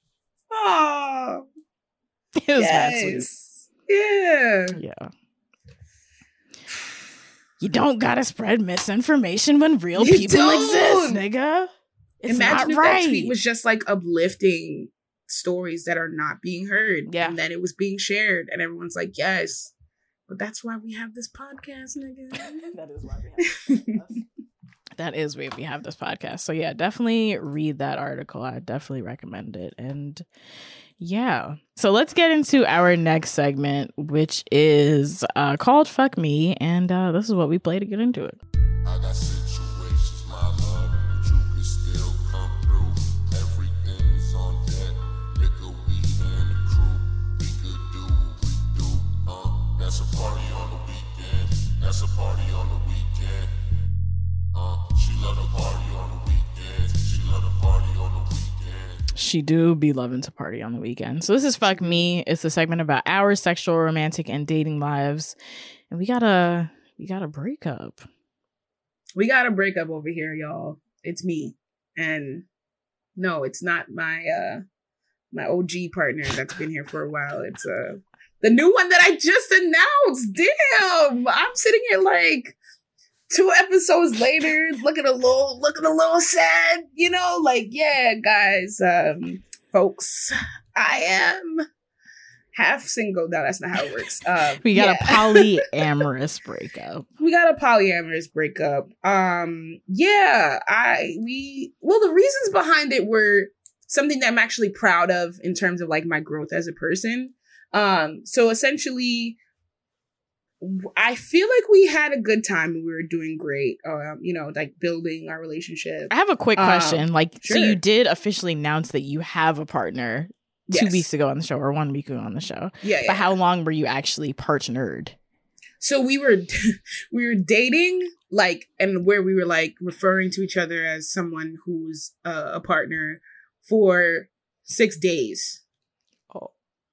oh, it was yes. Yeah, yeah. You don't gotta spread misinformation when real you people don't. exist, nigga. It's Imagine not if right. that tweet was just like uplifting stories that are not being heard. Yeah. And then it was being shared and everyone's like, yes. But that's why we have this podcast, nigga. That is why we have this podcast. That is why we have this podcast. So yeah, definitely read that article. I definitely recommend it. And yeah. So let's get into our next segment, which is uh, called Fuck Me. And uh, this is what we play to get into it. I got situations, my love, but you can still come through. Everything's on deck. Liquor, weed, and the crew. We could do what we do. Uh, that's a party on the weekend. That's a party on the weekend. Uh, she love the party on the weekend. She love the party on the weekend. She do be loving to party on the weekend. So this is Fuck Me. It's a segment about our sexual, romantic, and dating lives. And we got a we got a breakup. We got a breakup over here, y'all. It's me. And no, it's not my uh my O G partner that's been here for a while. It's uh the new one that I just announced. Damn. I'm sitting here like two episodes later, looking a little looking a little sad, you know, like, yeah, guys, um, folks, I am half single. No, that's not how it works. Uh, We got yeah. a polyamorous breakup. We got a polyamorous breakup. Um, yeah, I we well, the reasons behind it were something that I'm actually proud of in terms of like my growth as a person. Um, so essentially, I feel like we had a good time and we were doing great. Um, you know, like building our relationship. I have a quick question. Um, like, sure. so you did officially announce that you have a partner two Yes. weeks ago on the show or one week ago on the show. Yeah, yeah. But how long were you actually partnered? So we were we were dating, like, and where we were like referring to each other as someone who's uh, a partner for six days. Oh.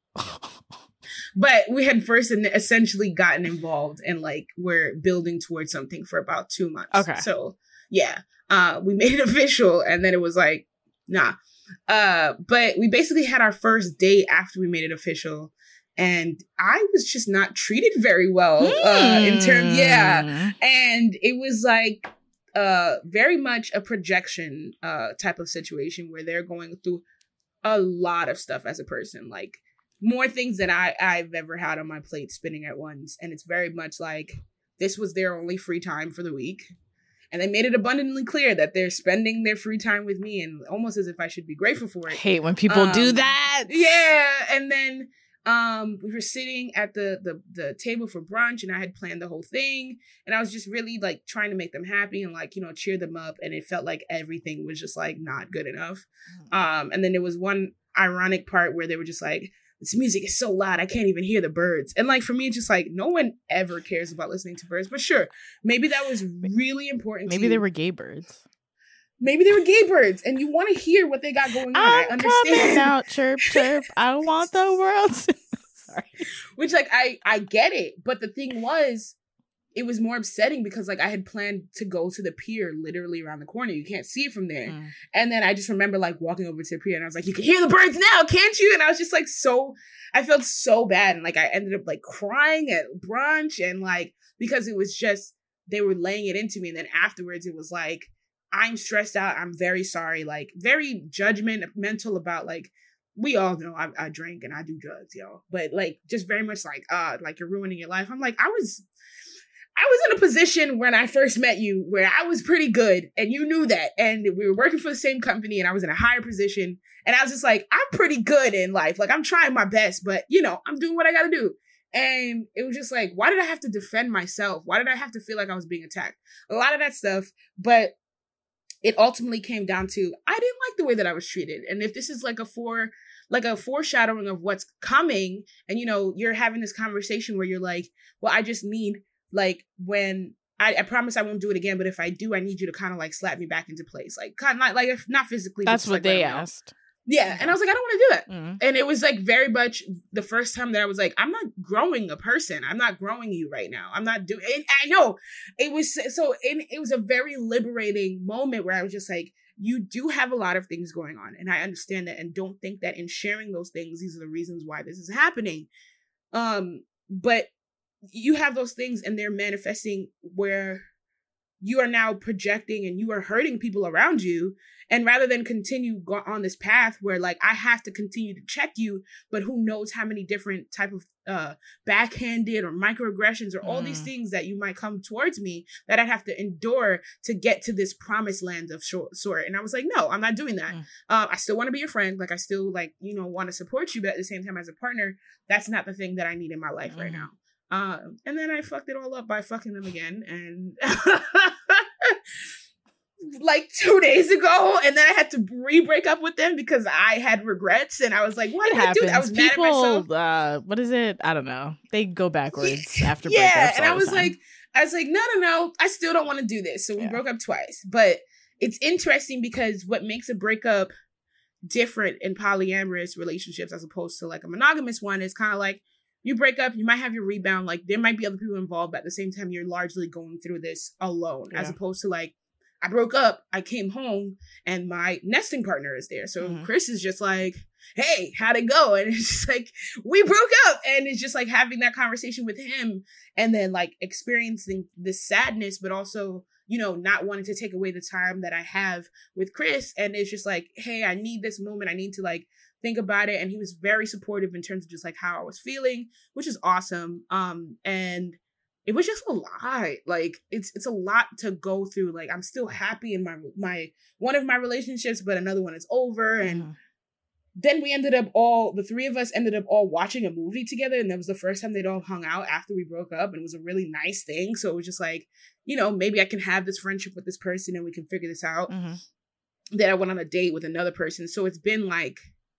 But we had first and essentially gotten involved and like we're building towards something for about two months. Okay. So yeah, uh, we made it official and then it was like, nah. Uh, but we basically had our first date after we made it official. And I was just not treated very well uh, in terms, yeah. And it was like uh, very much a projection uh, type of situation where they're going through a lot of stuff as a person, like more things than I, I've ever had on my plate spinning at once. And it's very much like this was their only free time for the week. And they made it abundantly clear that they're spending their free time with me and almost as if I should be grateful for I it. hate when people Um, do that. Yeah. And then um, we were sitting at the, the the table for brunch and I had planned the whole thing. And I was just really like trying to make them happy and like, you know, cheer them up. And it felt like everything was just like not good enough. Um, and then there was one ironic part where they were just like, this music is so loud, I can't even hear the birds. And like for me, it's just like no one ever cares about listening to birds. But sure, maybe that was really important. Maybe to they you. were gay birds. Maybe they were gay birds, and you want to hear what they got going on. I I'm understand. coming out, chirp, chirp. I want the world to... Sorry. Which like I I get it, but the thing was, it was more upsetting because like I had planned to go to the pier literally around the corner. You can't see it from there. Mm. And then I just remember like walking over to the pier and I was like, you can hear the birds now, can't you? And I was just like so, I felt so bad. And like I ended up like crying at brunch and like, because it was just, they were laying it into me. And then afterwards it was like, I'm stressed out. I'm very sorry. Like very judgmental about like, we all know I, I drink and I do drugs, yo. But like, just very much like, uh, like you're ruining your life. I'm like, I was... I was in a position when I first met you where I was pretty good and you knew that. And we were working for the same company and I was in a higher position. And I was just like, I'm pretty good in life. Like I'm trying my best, but you know, I'm doing what I got to do. And it was just like, why did I have to defend myself? Why did I have to feel like I was being attacked? A lot of that stuff. But it ultimately came down to, I didn't like the way that I was treated. And if this is like a for, like a foreshadowing of what's coming, and you know, you're having this conversation where you're like, well, I just need, like when I, I promise I won't do it again, but if I do, I need you to kind of like slap me back into place. Like kind of not like if not physically. That's but what like, they right asked. Yeah. And I was like, I don't want to do that. Mm. And it was like very much the first time that I was like, I'm not growing a person. I'm not growing you right now. I'm not doing it. I know it was so it, it was a very liberating moment where I was just like, you do have a lot of things going on. And I understand that. And don't think that in sharing those things, these are the reasons why this is happening. Um, but you have those things and they're manifesting where you are now projecting and you are hurting people around you. And rather than continue go- on this path where like I have to continue to check you, but who knows how many different type of uh, backhanded or microaggressions or all mm. these things that you might come towards me that I'd have to endure to get to this promised land of short sort. And I was like, no, I'm not doing that. Mm. Uh, I still want to be your friend. Like I still like, you know, want to support you, but at the same time as a partner, that's not the thing that I need in my life mm. right now. Um, and then I fucked it all up by fucking them again. And like two days ago, and then I had to re-break up with them because I had regrets, and I was like, "Why did I do that?" I was People, mad at myself. Uh, what is it? I don't know. They go backwards yeah, after yeah, breakups. and all I was the time. like, I was like, no, no, no, I still don't want to do this. So we yeah. broke up twice, but it's interesting because what makes a breakup different in polyamorous relationships as opposed to like a monogamous one is kind of like you break up, you might have your rebound, like there might be other people involved, but at the same time, you're largely going through this alone, yeah. as opposed to like. I broke up, I came home, and my nesting partner is there. So mm-hmm. Chris is just like, hey, how'd it go? And it's just like, we broke up. And it's just like having that conversation with him and then like experiencing this sadness, but also, you know, not wanting to take away the time that I have with Chris. And it's just like, hey, I need this moment. I need to like think about it. And he was very supportive in terms of just like how I was feeling, which is awesome. Um, and it was just a lot. Like it's it's a lot to go through. Like I'm still happy in my my one of my relationships, but another one is over. And mm. then we ended up all the three of us ended up all watching a movie together, and that was the first time they'd all hung out after we broke up, and it was a really nice thing. So it was just like, you know, maybe I can have this friendship with this person and we can figure this out. Mm-hmm. Then I went on a date with another person. So it's been like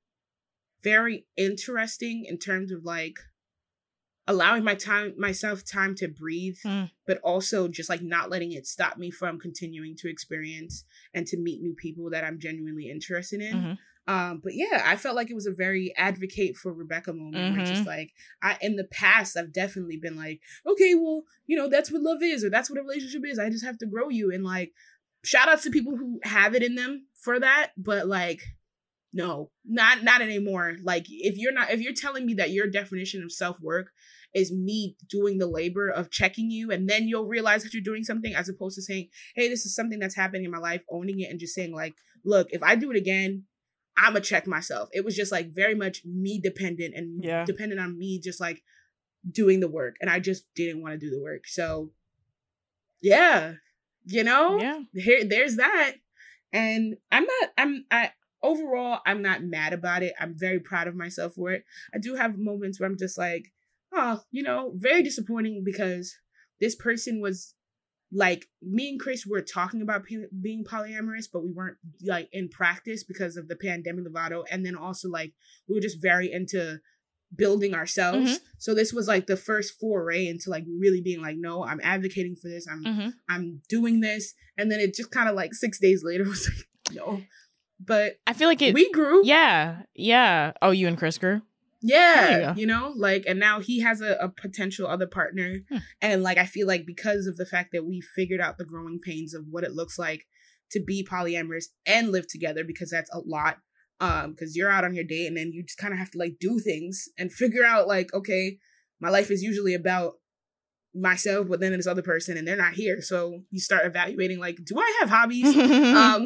very interesting in terms of like allowing my time, myself time to breathe, mm. but also just like not letting it stop me from continuing to experience and to meet new people that I'm genuinely interested in. Mm-hmm. Um, but yeah, I felt like it was a very advocate for Rebecca moment. Mm-hmm. Where just like I, in the past, I've definitely been like, okay, well, you know, that's what love is, or that's what a relationship is. I just have to grow you. And like, shout outs to people who have it in them for that. But like, no, not not anymore. Like if you're not, if you're telling me that your definition of self-work is me doing the labor of checking you, and then you'll realize that you're doing something, as opposed to saying, hey, this is something that's happening in my life, owning it and just saying like, look, if I do it again, I'm gonna check myself. It was just like very much me dependent and yeah. dependent on me just like doing the work. And I just didn't want to do the work. So yeah, you know, yeah. here, there's that. And I'm not, I'm, I, overall, I'm not mad about it. I'm very proud of myself for it. I do have moments where I'm just like, oh, you know, very disappointing because this person was like, me and Chris were talking about p- being polyamorous, but we weren't like in practice because of the pandemic Lovato. And then also like, we were just very into building ourselves. Mm-hmm. So this was like the first foray into like really being like, no, I'm advocating for this. I'm, mm-hmm. I'm doing this. And then it just kind of like six days later was like, no. But I feel like it, we grew. Yeah. Yeah. Oh, you and Chris grew? Yeah. You, you know, like, and now he has a, a potential other partner. Hmm. And like, I feel like because of the fact that we figured out the growing pains of what it looks like to be polyamorous and live together, because that's a lot. Um, because you're out on your date and then you just kind of have to like do things and figure out like, okay, my life is usually about myself, but then this other person and they're not here. So you start evaluating like, do I have hobbies? um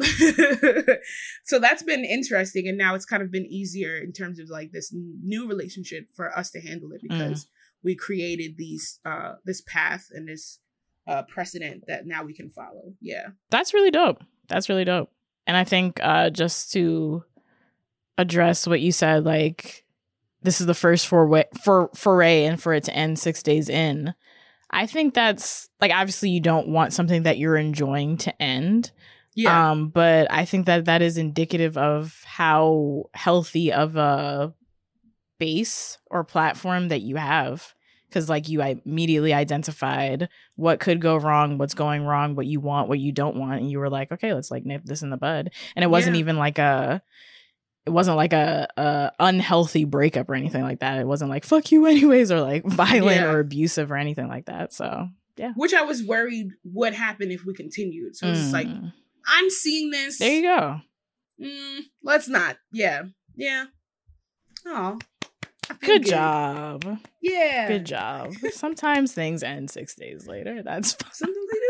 so that's been interesting, and now it's kind of been easier in terms of like this new relationship for us to handle it because mm. we created these uh this path and this uh precedent that now we can follow. Yeah, that's really dope. That's really dope. And I think uh just to address what you said, like this is the first foray for foray and for it to end six days in, I think that's like, obviously you don't want something that you're enjoying to end. Yeah. Um, but I think that that is indicative of how healthy of a base or platform that you have. Because like you immediately identified what could go wrong, what's going wrong, what you want, what you don't want. And you were like, okay, let's like nip this in the bud. And it wasn't yeah. even like a... It wasn't like a, a unhealthy breakup or anything like that. It wasn't like, fuck you anyways, or like violent yeah. or abusive or anything like that. So, yeah. Which I was worried would happen if we continued. So mm. it's like, I'm seeing this. There you go. Mm, let's not. Yeah. Yeah. Oh. Good, good job. Yeah. Good job. Sometimes things end six days later. That's fine. Sometimes they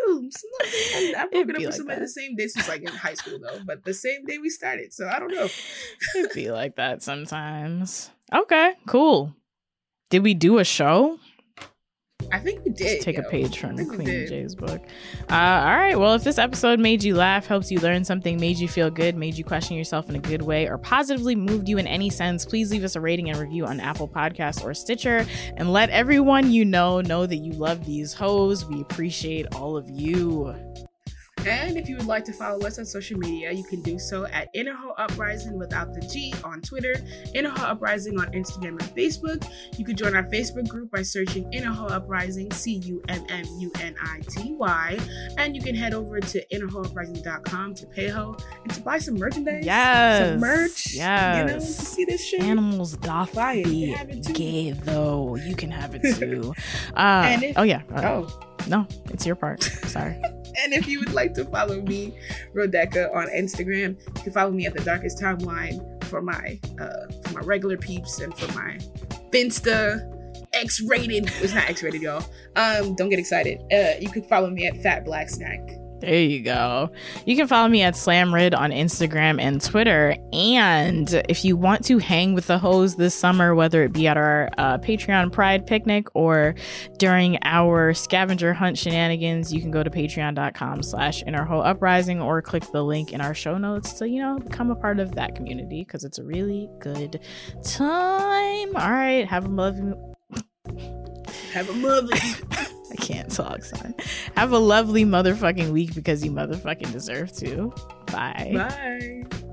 too. I, I broke It'd it up be with like somebody that. the same day. This was like in high school though, but the same day we started. So I don't know. It'd be like that sometimes. Okay, cool. Did we do a show? I think we did. Just take yo. a page I from think we Queen did. J's book. Uh, all right. Well, if this episode made you laugh, helps you learn something, made you feel good, made you question yourself in a good way, or positively moved you in any sense, please leave us a rating and review on Apple Podcasts or Stitcher, and let everyone you know know that you love these hoes. We appreciate all of you. And if you would like to follow us on social media, you can do so at Interho Uprising without the G on Twitter, Interho Uprising on Instagram and Facebook. You can join our Facebook group by searching Interho Uprising, C U M M U N I T Y. And you can head over to interho uprising dot com to pay ho and to buy some merchandise. Yes. Some merch. Yes. You know, to see this shit. Animals doth Buy it. You be can have it too. gay, though. You can have it too. Uh, And if- oh, yeah. Uh, Oh. No, it's your part. Sorry. And if you would like to follow me, Rodeka, on Instagram, you can follow me at the Darkest Timeline for my uh, for my regular peeps and for my Finsta X-rated. It's not X-rated, y'all. Um, don't get excited. Uh, you can follow me at Fat Black Snack. There you go. You can follow me at Slamrid on Instagram and Twitter. And if you want to hang with the hoes this summer, whether it be at our uh, Patreon Pride picnic or during our scavenger hunt shenanigans, you can go to patreon.com slash Interho Uprising or click the link in our show notes to, you know, become a part of that community because it's a really good time. All right. Have a lovely... Have a mother. I can't talk, son. Have a lovely motherfucking week because you motherfucking deserve to. Bye. Bye.